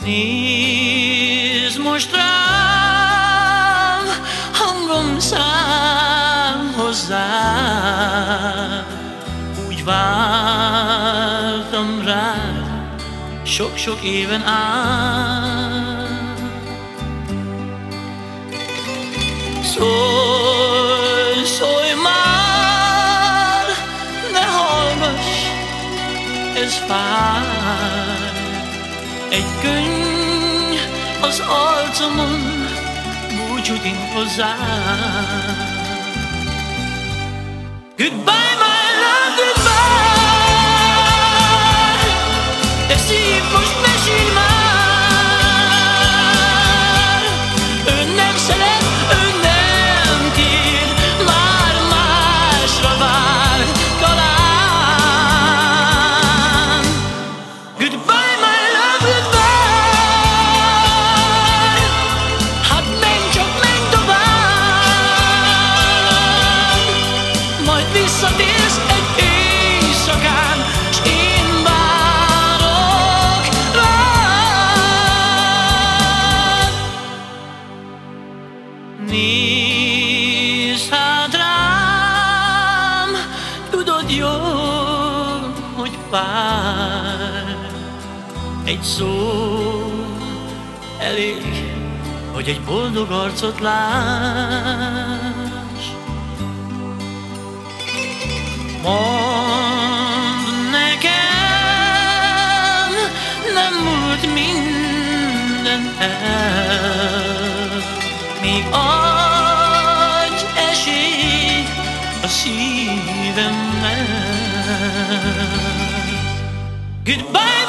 Nézd most rám, hangom szám hozzád. Úgy vártam rád sok-sok éven át. Szólj, szólj már, ne hallgass, ez fáj. Egy könny az arcomon, búcsút int hozzád. Goodbye, my love, goodbye. De szív, most ne sírj már. Ő nem szeret, ő nem kér, már másra vár talán. Goodbye, my love, goodbye. Hát menj csak, menj tovább, majd visszatérsz egy éjszakán, s én várok rád. Nézz hát rám, tudod jól, hogy fáj. Egy szó elég, hogy egy boldog arcot láss. Mondd nekem, nem múlt minden el, még adj esélyt a szívemmel. Goodbye.